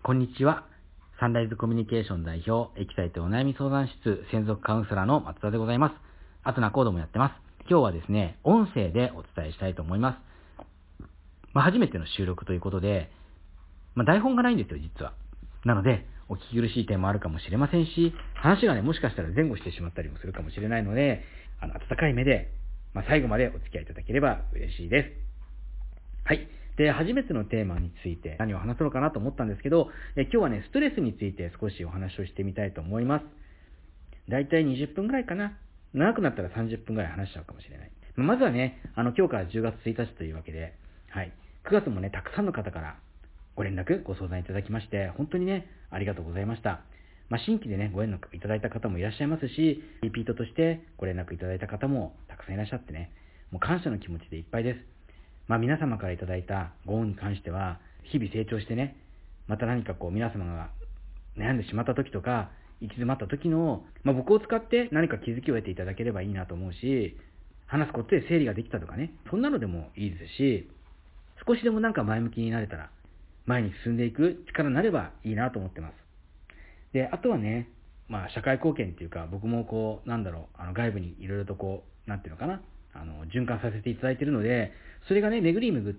こんにちは。サンライズコミュニケーション代表、エキサイトお悩み相談室専属カウンセラーの松田でございます。アトナコードもやってます。今日はですね、音声でお伝えしたいと思います。初めての収録ということで、台本がないんですよ、実は。なので、お聞き苦しい点もあるかもしれませんし、話がね、もしかしたら前後してしまったりもするかもしれないので、温かい目で、最後までお付き合いいただければ嬉しいです。はい。で、初めてのテーマについて何を話そうかなと思ったんですけど、今日はね、ストレスについて少しお話をしてみたいと思います。だいたい20分ぐらいかな。長くなったら30分ぐらい話しちゃうかもしれない。まずはね、今日から10月1日というわけで、はい。9月もね、たくさんの方からご連絡、ご相談いただきまして、本当にね、ありがとうございました。新規でね、ご連絡いただいた方もいらっしゃいますし、リピートとしてご連絡いただいた方もたくさんいらっしゃってね、もう感謝の気持ちでいっぱいです。皆様からいただいたご恩に関しては、日々成長してね、また何か皆様が悩んでしまった時とか、行き詰まった時の、僕を使って何か気づきを得ていただければいいなと思うし、話すことで整理ができたとかね、そんなのでもいいですし、少しでも前向きになれたら、前に進んでいく力になればいいなと思ってます。で、あとはね、社会貢献っていうか、僕も外部にいろいろとなんていうのかな、循環させていただいているので、それがね、巡り巡って、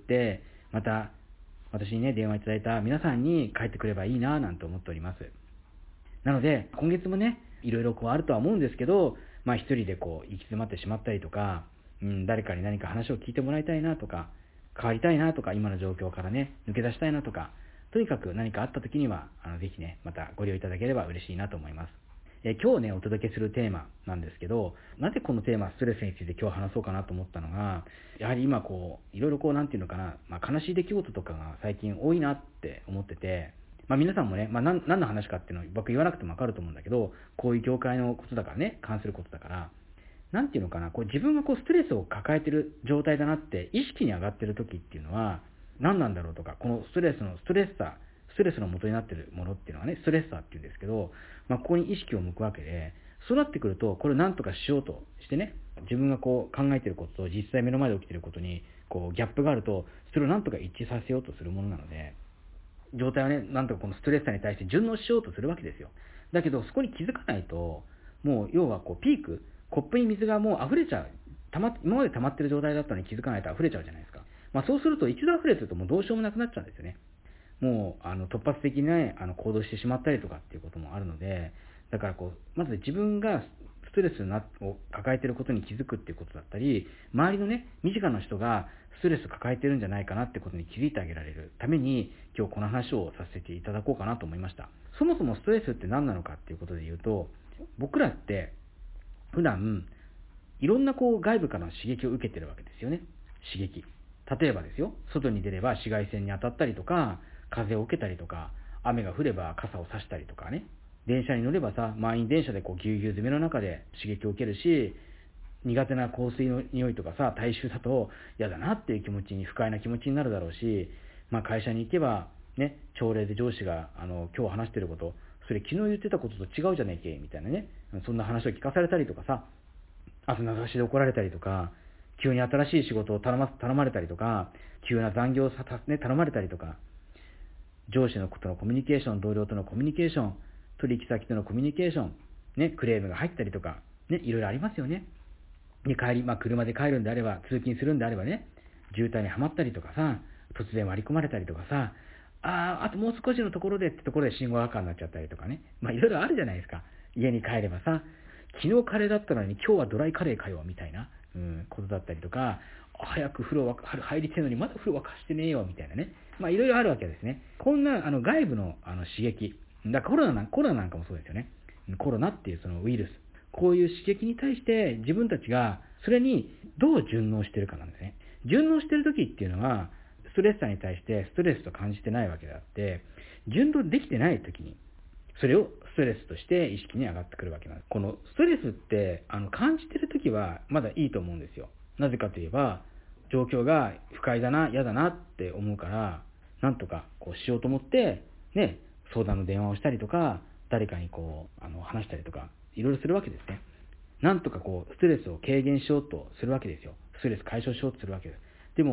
また、私にね、電話いただいた皆さんに帰ってくればいいな、なんて思っております。なので、今月もね、いろいろあるとは思うんですけど、一人で行き詰まってしまったりとか、誰かに何か話を聞いてもらいたいなとか、変わりたいなとか、今の状況からね、抜け出したいなとか、とにかく何かあった時には、ぜひね、またご利用いただければ嬉しいなと思います。今日ね、お届けするテーマなんですけど、なぜこのテーマ、ストレスについて今日話そうかなと思ったのが、やはり今いろいろなんていうのかな、悲しい出来事とかが最近多いなって思ってて、皆さんもね、何の話かっていうのを僕言わなくてもわかると思うんだけど、こういう業界のことだからね、関することだから、なんていうのかな、自分がストレスを抱えてる状態だなって意識に上がってる時っていうのは、何なんだろうとか、このストレスの元になっているものっていうのはね、ストレッサーっていうんですけど、ここに意識を向くわけで、そうなってくると、これを何とかしようとしてね、自分が考えていることと実際目の前で起きていることに、ギャップがあると、それを何とか一致させようとするものなので、状態はね、なんとかこのストレッサーに対して順応しようとするわけですよ。だけど、そこに気づかないと、もう要はピーク、コップに水がもう溢れちゃう。今まで溜まってる状態だったのに気づかないと溢れちゃうじゃないですか。そうすると、一度溢れてるともうどうしようもなくなっちゃうんですよね。もう突発的にね、行動してしまったりとかっていうこともあるので、だからまず自分がストレスを抱えていることに気づくっていうことだったり、周りのね、身近な人がストレスを抱えてるんじゃないかなってことに気づいてあげられるために、今日この話をさせていただこうかなと思いました。そもそもストレスって何なのかっていうことで言うと、僕らって普段いろんな外部からの刺激を受けてるわけですよね。刺激。例えばですよ、外に出れば紫外線に当たったりとか、風を受けたりとか、雨が降れば傘を差したりとかね。電車に乗れば満員電車でぎゅうぎゅう詰めの中で刺激を受けるし、苦手な香水の匂いとか体臭だと嫌だなっていう気持ちに、不快な気持ちになるだろうし、会社に行けばね、朝礼で上司が今日話してること、それ昨日言ってたことと違うじゃねえけみたいなね、そんな話を聞かされたりとか朝流しで怒られたりとか、急に新しい仕事を頼まれたりとか、急な残業を頼まれたりとか、上司のことのコミュニケーション、同僚とのコミュニケーション、取引先とのコミュニケーション、ね、クレームが入ったりとか、ね、いろいろありますよね。で、車で帰るんであれば、通勤するんであればね、渋滞にはまったりとか突然割り込まれたりとかあともう少しのところでってところで信号赤になっちゃったりとかね。いろいろあるじゃないですか。家に帰れば昨日カレーだったのに今日はドライカレーかよ、みたいな、ことだったりとか、早く風呂入りてえのにまだ風呂沸かしてねえよ、みたいなね。いろいろあるわけですね。こんな外部の刺激。だからコロナなんかもそうですよね。コロナっていうそのウイルス。こういう刺激に対して自分たちがそれにどう順応しているかなんですね。順応している時っていうのは、ストレッサーに対してストレスと感じてないわけであって、順応できてない時に、それをストレスとして意識に上がってくるわけなんです。このストレスって感じてるときはまだいいと思うんですよ。なぜかといえば、状況が不快だな、嫌だなって思うから、なんとかしようと思って、ね、相談の電話をしたりとか、誰かに話したりとか、いろいろするわけですね。なんとかストレスを軽減しようとするわけですよ。ストレス解消しようとするわけです。でも、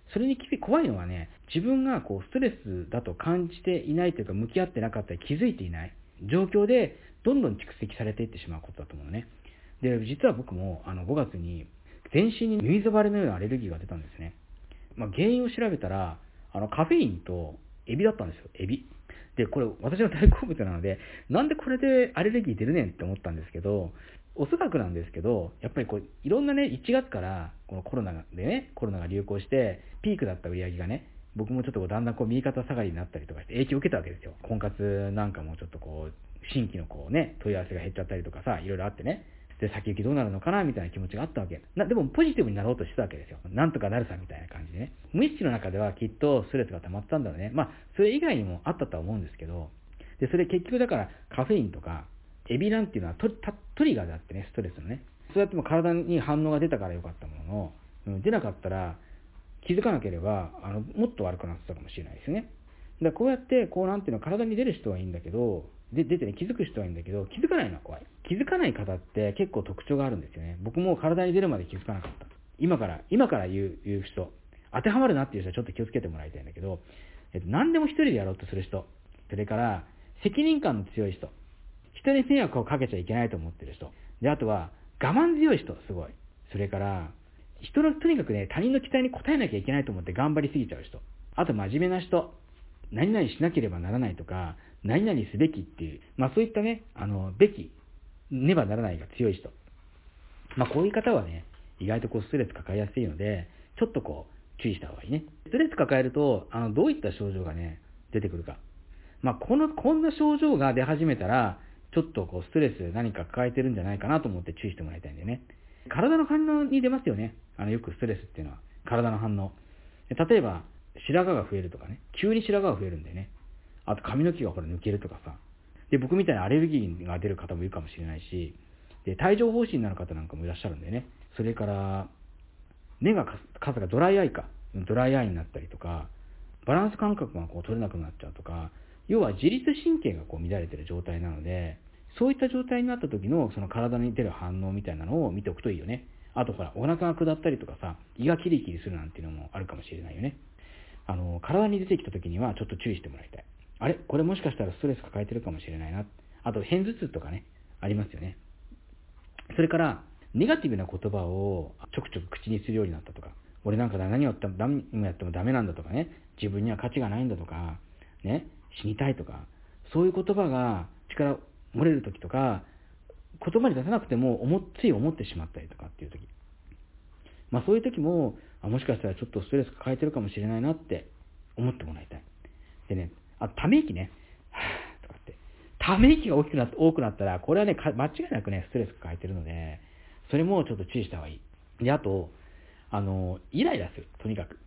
それに怖いのはね、自分がストレスだと感じていないというか、向き合ってなかったり気づいていない状況で、どんどん蓄積されていってしまうことだと思うのね。で、実は僕も5月に全身に水腫れのようなアレルギーが出たんですね。原因を調べたら、カフェインとエビだったんですよ、エビ。で、これ私の大好物なので、なんでこれでアレルギー出るねんって思ったんですけど、おそらくなんですけど、やっぱりいろんなね、1月からこのコロナが流行して、ピークだった売り上げがね、僕もちょっとだんだん右肩下がりになったりとかして影響を受けたわけですよ。婚活なんかもちょっと新規の問い合わせが減っちゃったりとかさ、いろいろあってね。で、先行きどうなるのかなみたいな気持ちがあったわけ。でもポジティブになろうとしてたわけですよ。なんとかなるさみたいな感じでね。無意識の中ではきっとストレスが溜まってたんだろうね。それ以外にもあったとは思うんですけど、で、それ結局だからカフェインとか、エビなんていうのはトリガーであってね、ストレスのね。そうやっても体に反応が出たからよかったものの、出なかったら気づかなければ、もっと悪くなってたかもしれないですよね。だからこうやって、なんていうの、体に出る人はいいんだけど、出てね、気づく人はいいんだけど、気づかないのは怖い。気づかない方って結構特徴があるんですよね。僕も体に出るまで気づかなかった。今から言う人、当てはまるなっていう人はちょっと気をつけてもらいたいんだけど、何でも一人でやろうとする人、それから責任感の強い人、人に迷惑をかけちゃいけないと思ってる人、で、あとは我慢強い人、すごい。それから、とにかくね、他人の期待に応えなきゃいけないと思って頑張りすぎちゃう人。あと真面目な人。何々しなければならないとか、何々すべきっていう、そういったね、べき、ねばならないが強い人。こういう方はね、意外とストレス抱えやすいので、ちょっと注意した方がいいね。ストレス抱えると、どういった症状がね、出てくるか。こんな症状が出始めたら、ちょっとストレス何か抱えてるんじゃないかなと思って注意してもらいたいんだよね。体の反応に出ますよね。よくストレスっていうのは。体の反応。例えば、白髪が増えるとかね。急に白髪が増えるんだよね。あと髪の毛が抜けるとかさ。で、僕みたいなアレルギーが出る方もいるかもしれないし、で、帯状疱疹になる方なんかもいらっしゃるんだよね。それから、目がドライアイになったりとか、バランス感覚が取れなくなっちゃうとか、要は自律神経が乱れてる状態なので、そういった状態になった時のその体に出る反応みたいなのを見ておくといいよね。あとお腹が下ったりとかさ、胃がキリキリするなんていうのもあるかもしれないよね。体に出てきた時にはちょっと注意してもらいたい。あれこれもしかしたらストレス抱えてるかもしれないな。あと、片頭痛とかね、ありますよね。それから、ネガティブな言葉をちょくちょく口にするようになったとか、俺なんか何をやってもダメなんだとかね、自分には価値がないんだとか、ね、死にたいとか、そういう言葉が力漏れるときとか、言葉に出さなくてもつい思ってしまったりとかっていうとき。そういうときも、もしかしたらちょっとストレス抱えてるかもしれないなって思ってもらいたい。でね、ため息ね、はぁとかって、ため息が多くなったら、これはね、間違いなくね、ストレス抱えてるので、それもちょっと注意した方がいい。で、あと、イライラする。とにかく。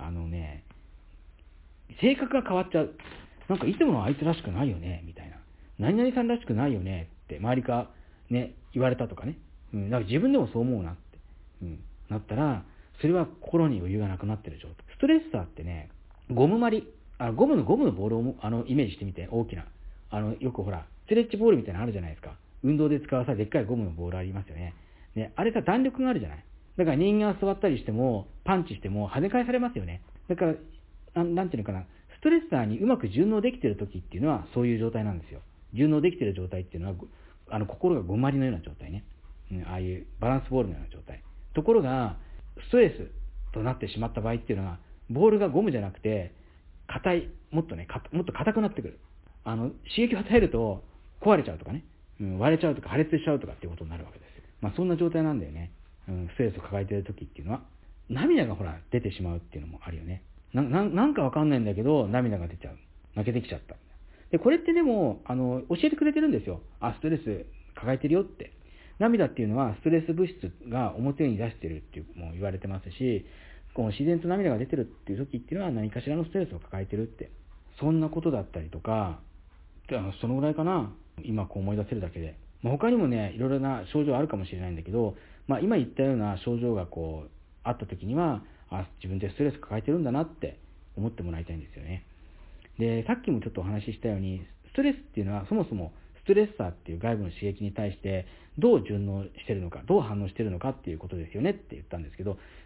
性格が変わっちゃう。なんかいつものあいつらしくないよね、みたいな。何々さんらしくないよねって周りがね、言われたとかね。なんか自分でもそう思うなって。なったら、それは心に余裕がなくなってる状態。ストレッサーってね、ゴムゴムのボールをイメージしてみて、大きな。よくストレッチボールみたいなのあるじゃないですか。運動で使うでっかいゴムのボールありますよね。ね、あれさ、弾力があるじゃない。だから人間が座ったりしても、パンチしても跳ね返されますよね。だから、なんていうのかな、ストレッサーにうまく順応できている時っていうのはそういう状態なんですよ。順応できている状態っていうのは、心がごまりのような状態ね。ああいうバランスボールのような状態。ところが、ストレスとなってしまった場合っていうのは、ボールがゴムじゃなくて、硬い、もっと硬くなってくる。刺激を与えると壊れちゃうとかね、割れちゃうとか破裂しちゃうとかっていうことになるわけですよ。そんな状態なんだよね。ストレスを抱えている時っていうのは。涙が出てしまうっていうのもあるよね。なんかわかんないんだけど、涙が出ちゃう。泣けてきちゃった。で、これってでも、教えてくれてるんですよ。ストレス抱えてるよって。涙っていうのはストレス物質が表に出してるっていうも言われてますし、自然と涙が出てるっていう時っていうのは何かしらのストレスを抱えてるって。そんなことだったりとか、そのぐらいかな。今思い出せるだけで。他にもね、いろいろな症状あるかもしれないんだけど、今言ったような症状があった時には、自分でストレス抱えてるんだなって思ってもらいたいんですよね。で、さっきもちょっとお話ししたように、ストレスっていうのはそもそもストレッサーっていう外部の刺激に対してどう順応してるのか、どう反応してるのかっていうことですよねって言ったんですけど、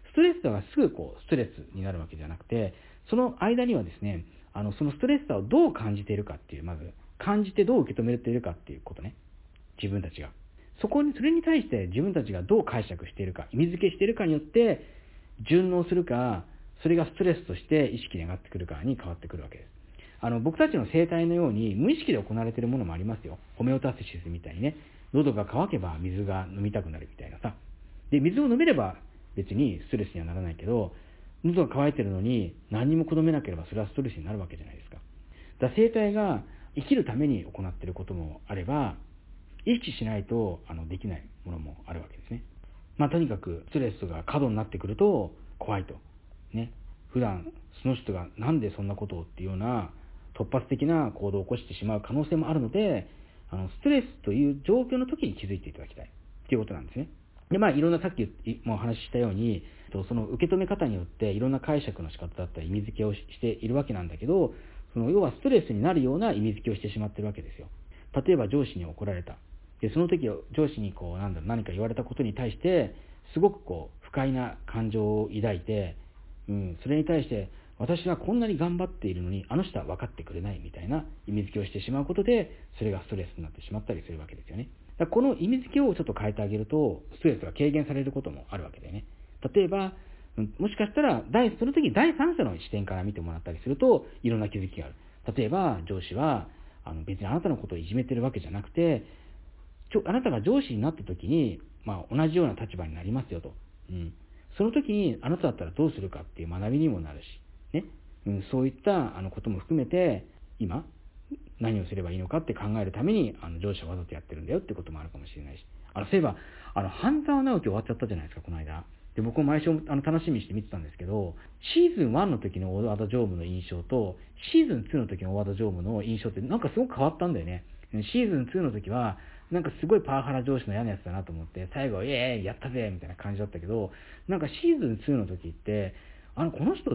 ストレスさがすぐストレスになるわけじゃなくて、その間にはですね、そのストレスさをどう感じているかっていう、まず、感じてどう受け止めているかっていうことね。自分たちが。それに対して自分たちがどう解釈しているか、意味付けしているかによって、順応するか、それがストレスとして意識に上がってくるかに変わってくるわけです。僕たちの生態のように無意識で行われているものもありますよ。ホメオタシスみたいにね、喉が渇けば水が飲みたくなるみたいなさ。で、水を飲めれば別にストレスにはならないけど、喉が渇いてるのに何も飲めなければそれはストレスになるわけじゃないですか。だから生態が生きるために行っていることもあれば、意識しないとできないものもあるわけですね。とにかくストレスが過度になってくると怖いと。ね。普段その人がなんでそんなことをっていうような突発的な行動を起こしてしまう可能性もあるので、ストレスという状況の時に気づいていただきたいっていうことなんですね。で、いろんなさっきもお話ししたように、その受け止め方によっていろんな解釈の仕方だったり意味付けをしているわけなんだけど、要はストレスになるような意味付けをしてしまっているわけですよ。例えば上司に怒られた。で、その時上司に何か言われたことに対して、すごく不快な感情を抱いて、それに対して私はこんなに頑張っているのにあの人は分かってくれないみたいな意味付けをしてしまうことで、それがストレスになってしまったりするわけですよね。だからこの意味付けをちょっと変えてあげるとストレスが軽減されることもあるわけでね。例えばもしかしたらその時第三者の視点から見てもらったりするといろんな気づきがある。例えば上司は別にあなたのことをいじめてるわけじゃなくて、あなたが上司になった時に、同じような立場になりますよと。その時にあなただったらどうするかっていう学びにもなるし、ね。そういったことも含めて、今、何をすればいいのかって考えるために、上司はわざとやってるんだよってこともあるかもしれないし。そういえば、半沢直樹終わっちゃったじゃないですか、この間。で、僕も毎週楽しみにして見てたんですけど、シーズン1の時の大和田常務の印象と、シーズン2の時の大和田常務の印象ってなんかすごく変わったんだよね。シーズン2の時は、なんかすごいパワハラ上司の嫌なやつだなと思って、最後、イエーイやったぜみたいな感じだったけど、なんかシーズン2の時って、この人って、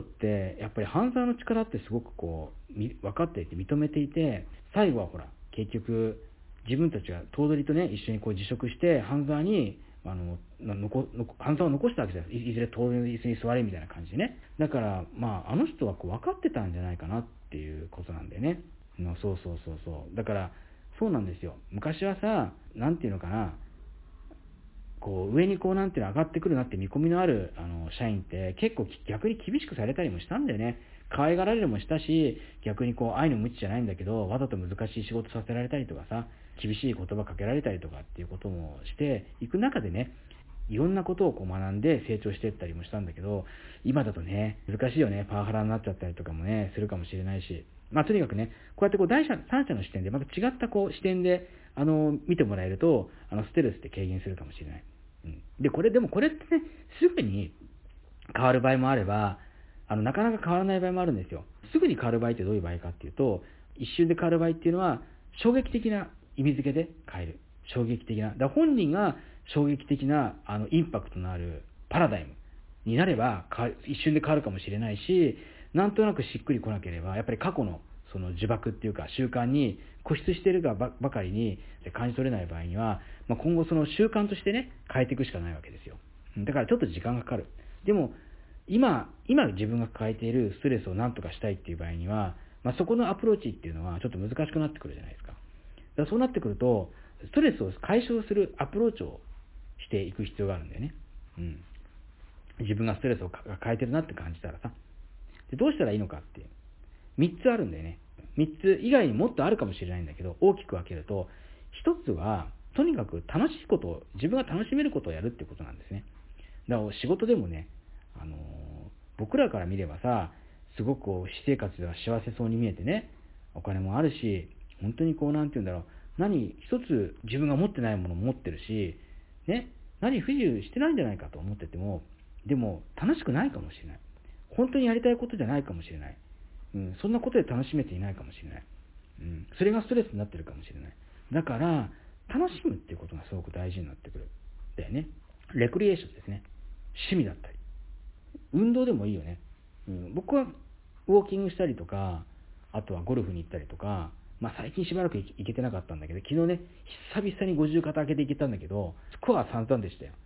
やっぱり半沢の力ってすごく分かっていて認めていて、最後はほら、結局、自分たちが頭取とね、一緒に辞職して、半沢に、半沢を残したわけですよ。いずれ頭取の椅子に座れみたいな感じでね。だから、あの人は分かってたんじゃないかなっていうことなんだよね。そうそうそうそう。だから、そうなんですよ。昔はさ、なんていうのかな、上になんていうの上がってくるなって見込みのある社員って結構逆に厳しくされたりもしたんだよね。可愛がられるもしたし、逆に愛の無知じゃないんだけど、わざと難しい仕事させられたりとかさ、厳しい言葉かけられたりとかっていうこともしていく中でね、いろんなことを学んで成長していったりもしたんだけど、今だとね、難しいよね。パワハラになっちゃったりとかもね、するかもしれないし。とにかくね、こうやって第三者の視点で、また違った視点で、見てもらえると、ストレスって軽減するかもしれない。で、これってね、すぐに変わる場合もあれば、なかなか変わらない場合もあるんですよ。すぐに変わる場合ってどういう場合かっていうと、一瞬で変わる場合っていうのは、衝撃的な意味付けで変える。衝撃的な。だから本人が衝撃的な、インパクトのあるパラダイムになれば、一瞬で変わるかもしれないし、なんとなくしっくりこなければ、やっぱり過去のその呪縛っていうか習慣に固執しているがばかりに感じ取れない場合には、今後その習慣としてね、変えていくしかないわけですよ。だからちょっと時間がかかる。でも、今自分が抱えているストレスを何とかしたいっていう場合には、そこのアプローチっていうのはちょっと難しくなってくるじゃないですか。だからそうなってくると、ストレスを解消するアプローチをしていく必要があるんだよね。自分がストレスを抱えてるなって感じたらさ。で、どうしたらいいのかっていう。3つあるんだよね。3つ以外にもっとあるかもしれないんだけど、大きく分けると、1つは、とにかく楽しいことを、自分が楽しめることをやるってことなんですね。だから仕事でもね、僕らから見ればさ、すごく私生活では幸せそうに見えてね、お金もあるし、本当になんて言うんだろう、一つ自分が持ってないものも持ってるし、ね、不自由してないんじゃないかと思ってても、でも楽しくないかもしれない。本当にやりたいことじゃないかもしれない。そんなことで楽しめていないかもしれない。それがストレスになってるかもしれない。だから、楽しむっていうことがすごく大事になってくる。だよね。レクリエーションですね。趣味だったり。運動でもいいよね。僕はウォーキングしたりとか、あとはゴルフに行ったりとか、最近しばらく行けてなかったんだけど、昨日ね、久々に50肩上げて行けたんだけど、スコアは散々でしたよ。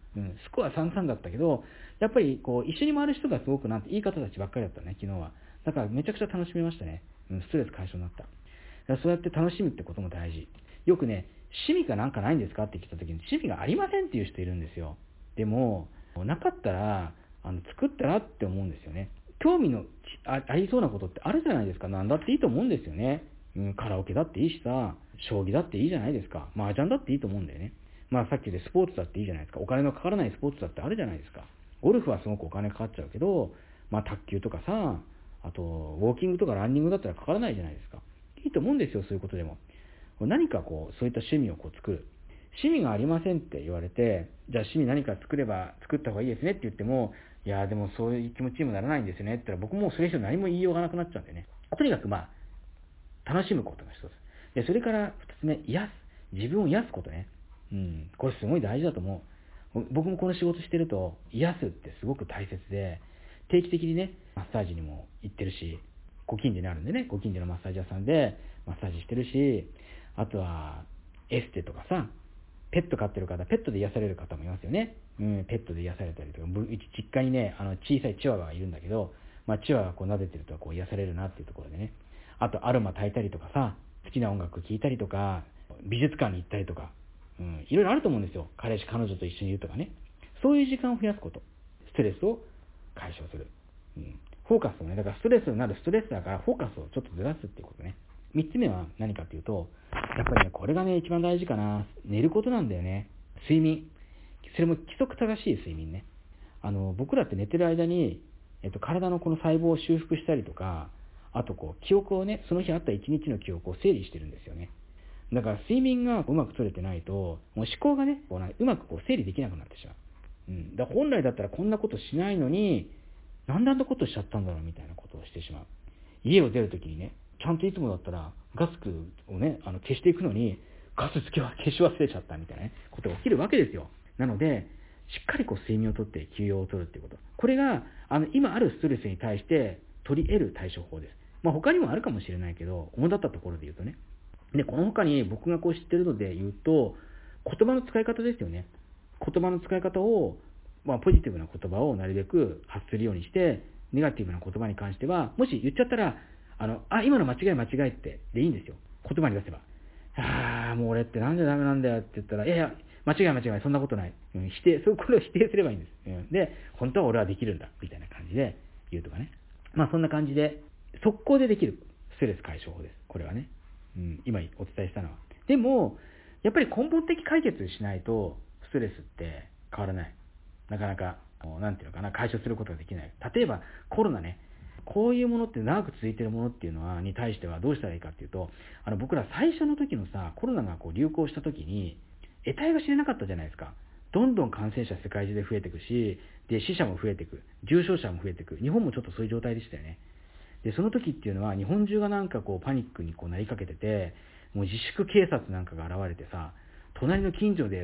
スコア3-3だったけど、やっぱりこう一緒に回る人がすごくいい方たちばっかりだったね、昨日は。だからめちゃくちゃ楽しめましたね。ストレス解消になった。だからそうやって楽しむってことも大事。よくね、趣味かなんかないんですかって聞いた時に、趣味がありませんっていう人いるんですよ。でも、なかったら、作ったらって思うんですよね。興味のありそうなことってあるじゃないですか。なんだっていいと思うんですよね。カラオケだっていいしさ、将棋だっていいじゃないですか。麻雀だっていいと思うんだよね。さっきでスポーツだっていいじゃないですか。お金のかからないスポーツだってあるじゃないですか。ゴルフはすごくお金かかっちゃうけど、卓球とかさ、あと、ウォーキングとかランニングだったらかからないじゃないですか。いいと思うんですよ、そういうことでも。何かそういった趣味を作る。趣味がありませんって言われて、じゃあ趣味何か作った方がいいですねって言っても、いや、でもそういう気持ちにもならないんですよねって言ったら、僕もそれ以上何も言いようがなくなっちゃうんでね。とにかく楽しむことが一つ。で、それから二つ目、癒す。自分を癒すことね。これすごい大事だと思う。僕もこの仕事してると、癒すってすごく大切で、定期的にね、マッサージにも行ってるし、ご近所にあるんでね、ご近所のマッサージ屋さんでマッサージしてるし、あとはエステとかさ、ペット飼ってる方、ペットで癒される方もいますよね。ペットで癒されたりとか、うち実家にね、小さいチワワがいるんだけど、チワワが撫でてると癒されるなっていうところでね。あとアロマ焚いたりとかさ、好きな音楽聴いたりとか、美術館に行ったりとか、いろいろあると思うんですよ。彼氏、彼女と一緒にいるとかね。そういう時間を増やすこと。ストレスを解消する。フォーカスをね、だからストレスになるストレスだからフォーカスをちょっとずらすっていうことね。三つ目は何かっていうと、やっぱりね、これがね、一番大事かな。寝ることなんだよね。睡眠。それも規則正しい睡眠ね。僕らって寝てる間に、体のこの細胞を修復したりとか、あと記憶をね、その日あった一日の記憶を整理してるんですよね。だから睡眠がうまく取れてないと、もう思考がね、うまく整理できなくなってしまう。だから本来だったらこんなことしないのに、なんであんなことしちゃったんだろうみたいなことをしてしまう。家を出るときにね、ちゃんといつもだったらガスをね、消していくのに、ガス消し忘れちゃったみたいなね、ことが起きるわけですよ。なので、しっかり睡眠をとって休養を取るっていうこと。これが、今あるストレスに対して取り得る対処法です。他にもあるかもしれないけど、主だったところで言うとね。で、この他に僕が知ってるので言うと、言葉の使い方ですよね。言葉の使い方を、ポジティブな言葉をなるべく発するようにして、ネガティブな言葉に関しては、もし言っちゃったら、今の間違いってでいいんですよ。言葉に出せば。もう俺ってなんでダメなんだよって言ったら、いやいや、間違い、そんなことない。これを否定すればいいんです。で、本当は俺はできるんだ、みたいな感じで言うとかね。そんな感じで、速攻でできるストレス解消法です。これはね。今お伝えしたのは。でも、やっぱり根本的解決しないと、ストレスって変わらない。なかなか、解消することができない。例えば、コロナね。こういうものって長く続いているものっていうのは、に対してはどうしたらいいかっていうと、僕ら最初の時のさ、コロナが流行した時に、得体が知れなかったじゃないですか。どんどん感染者世界中で増えていくし、で、死者も増えていく。重症者も増えていく。日本もちょっとそういう状態でしたよね。で、その時っていうのは、日本中がパニックになりかけてて、もう自粛警察なんかが現れてさ、隣の近所で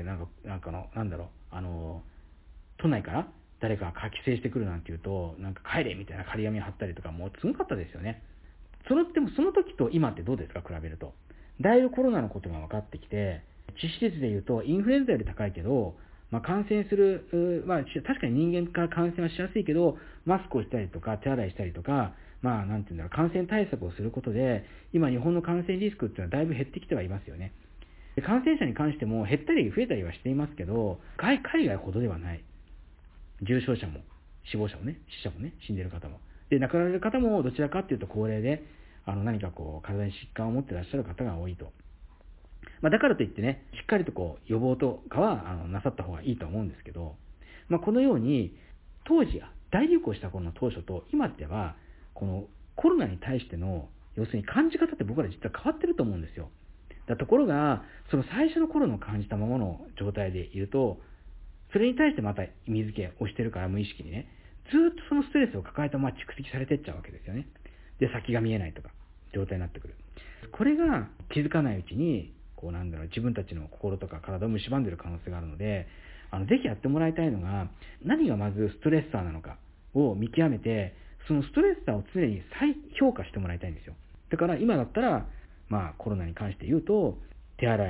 都内から誰かが帰省してくるなんて言うと、帰れみたいな張り紙貼ったりとか、もうすごかったですよね。でもその時と今ってどうですか、比べると。だいぶコロナのことが分かってきて、致死率で言うと、インフルエンザより高いけど、感染する、確かに人間から感染はしやすいけど、マスクをしたりとか、手洗いしたりとか、感染対策をすることで、今日本の感染リスクっていうのはだいぶ減ってきてはいますよね。で、感染者に関しても減ったり増えたりはしていますけど、海外ほどではない。重症者も、死亡者もね、死者もね、死んでる方も。で、亡くなられる方もどちらかっていうと高齢で、何か体に疾患を持っていらっしゃる方が多いと。だからといってね、しっかりと予防とかはなさった方がいいと思うんですけど、このように、当時、大流行した頃の当初と今では、このコロナに対しての、要するに感じ方って僕ら実は変わってると思うんですよ。ところが、その最初の頃の感じたままの状態でいると、それに対してまた意味付けをしてるから無意識にね、ずっとそのストレスを抱えたまま蓄積されていっちゃうわけですよね。で、先が見えないとか、状態になってくる。これが気づかないうちに、自分たちの心とか体を蝕んでいる可能性があるので、ぜひやってもらいたいのが、何がまずストレッサーなのかを見極めて、そのストレッサーを常に再評価してもらいたいんですよ。だから今だったら、コロナに関して言うと、手洗い、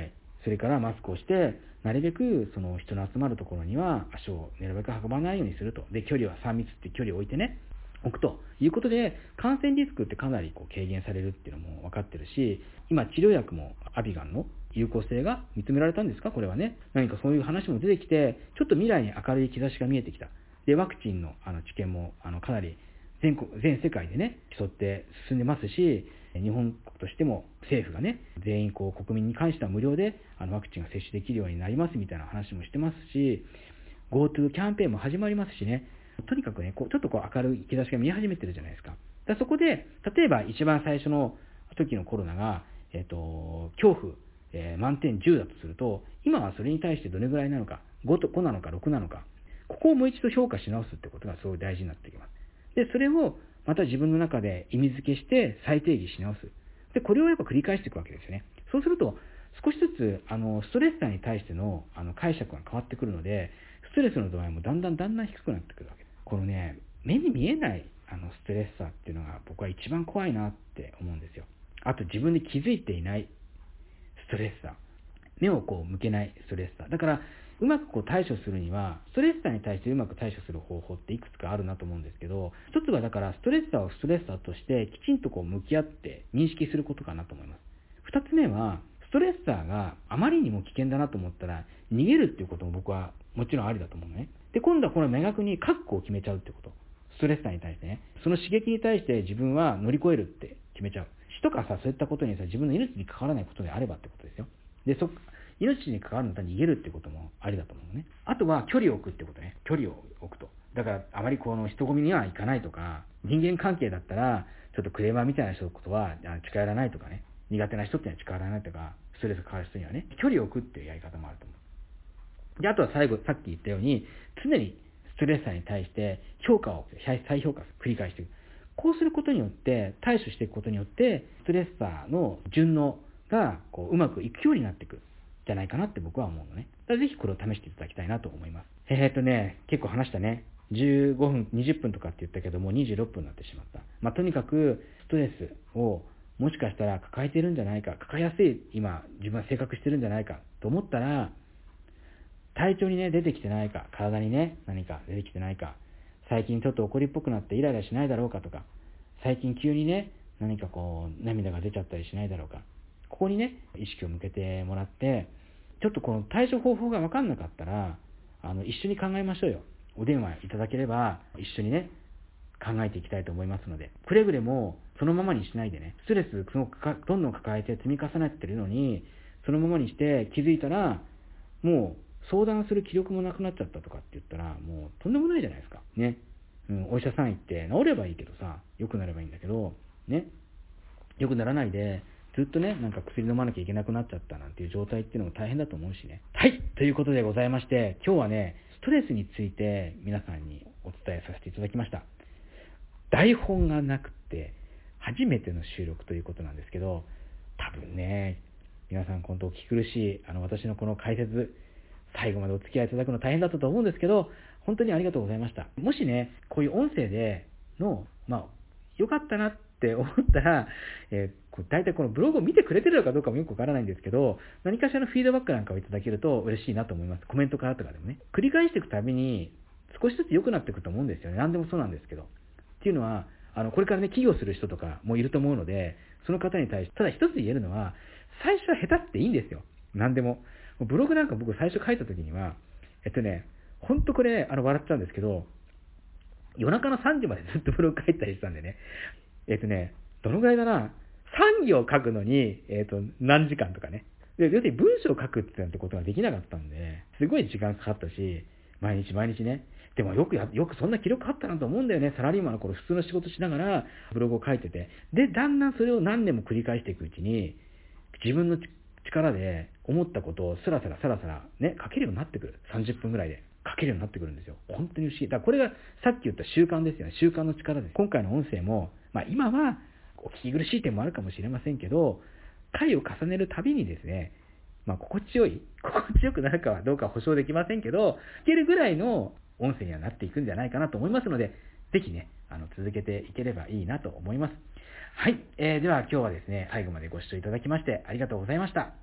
それからマスクをして、なるべくその人の集まるところには足をなるべく運ばないようにすると。で、距離は3密って距離を置いてね、置くということで、感染リスクってかなり軽減されるっていうのも分かってるし、今治療薬もアビガンの有効性が認められたんですか、これはね。何かそういう話も出てきて、ちょっと未来に明るい兆しが見えてきた。で、ワクチンの治験もかなり全世界でね、競って進んでますし、日本としても政府がね、全員国民に関しては無料でワクチンが接種できるようになりますみたいな話もしてますし、GoTo キャンペーンも始まりますしね、とにかくね、ちょっと明るい兆しが見え始めてるじゃないですか。そこで、例えば一番最初の時のコロナが、恐怖、満点10だとすると、今はそれに対してどれぐらいなのか、5なのか6なのか、ここをもう一度評価し直すってことがすごい大事になってきます。で、それをまた自分の中で意味付けして再定義し直す。で、これをやっぱ繰り返していくわけですよね。そうすると、少しずつストレスさに対しての解釈が変わってくるので、ストレスの度合いもだんだん低くなってくるわけです。このね、目に見えないストレスさっていうのが僕は一番怖いなって思うんですよ。あと自分で気づいていないストレスさ。目を向けないストレスさ。だから、うまく対処するには、ストレスさに対してうまく対処する方法っていくつかあるなと思うんですけど、一つはだからストレスさをストレスさとしてきちんと向き合って認識することかなと思います。二つ目は、ストレッサーがあまりにも危険だなと思ったら逃げるっていうことも僕はもちろんありだと思うのね。で、今度はこの明確に覚悟を決めちゃうってこと。ストレッサーに対してね。その刺激に対して自分は乗り越えるって決めちゃう。死とかそういったことに自分の命に関わらないことであればってことですよ。で、命に関わるんだったら逃げるってこともありだと思うのね。あとは距離を置くってことね。距離を置くと。だからあまり人混みには行かないとか、人間関係だったらちょっとクレーマーみたいな人のことは近寄らないとかね。苦手な人っていうのは近寄らないとか、ストレスがかかる人にはね、距離を置くっていうやり方もあると思う。で、あとは最後、さっき言ったように、常にストレスさに対して再評価する、繰り返していく。こうすることによって、対処していくことによって、ストレスさの順応がうまくいくようになっていく。じゃないかなって僕は思うのね。ぜひこれを試していただきたいなと思います。結構話したね。15分、20分とかって言ったけども、26分になってしまった。とにかく、ストレスをもしかしたら抱えているんじゃないか、抱えやすい、今、自分は性格してるんじゃないかと思ったら、体調にね、出てきてないか、体にね、何か出てきてないか、最近ちょっと怒りっぽくなってイライラしないだろうかとか、最近急にね、何か涙が出ちゃったりしないだろうか、ここにね、意識を向けてもらって、ちょっとこの対処方法が分かんなかったら、一緒に考えましょうよ。お電話いただければ、一緒にね、考えていきたいと思いますので、くれぐれもそのままにしないでね、ストレスどんどん抱えて積み重ねてるのに、そのままにして気づいたら、もう相談する気力もなくなっちゃったとかって言ったら、もうとんでもないじゃないですか。ね。お医者さん行って治ればいいけどさ、良くなればいいんだけど、ね。良くならないで、ずっとね、なんか薬飲まなきゃいけなくなっちゃったなんていう状態っていうのも大変だと思うしね。はい。ということでございまして、今日はね、ストレスについて皆さんにお伝えさせていただきました。台本がなくて初めての収録ということなんですけど、多分ね、皆さん本当お聞き苦しい私のこの解説、最後までお付き合いいただくの大変だったと思うんですけど、本当にありがとうございました。もしね、こういう音声での良かったなって思ったら、大体このブログを見てくれてるのかどうかもよくわからないんですけど、何かしらのフィードバックなんかをいただけると嬉しいなと思います。コメントからとかでもね。繰り返していくたびに少しずつ良くなっていくと思うんですよね。何でもそうなんですけど。っていうのは、これからね、起業する人とかもいると思うので、その方に対して、ただ一つ言えるのは、最初は下手っていいんですよ。何でも。ブログなんか僕最初書いた時には、ほんとこれ、笑っちゃうんですけど、夜中の3時までずっとブログ書いたりしたんでね、どのぐらいだな、3行書くのに、何時間とかね。で、要するに文章を書くってなんてことができなかったんで、すごい時間かかったし、毎日ね。でもよくそんな記録あったなと思うんだよね。サラリーマンの頃普通の仕事しながらブログを書いてて。で、だんだんそれを何年も繰り返していくうちに、自分の力で思ったことをスラスラね、書けるようになってくる。30分ぐらいで書けるようになってくるんですよ。本当に不思議。だからこれがさっき言った習慣ですよね。習慣の力です。今回の音声も、今はお聞き苦しい点もあるかもしれませんけど、回を重ねるたびにですね、心地よくなるかはどうかは保証できませんけど、聞けるぐらいの音声にはなっていくんじゃないかなと思いますので、ぜひね、続けていければいいなと思います。はい。では今日はですね、最後までご視聴いただきましてありがとうございました。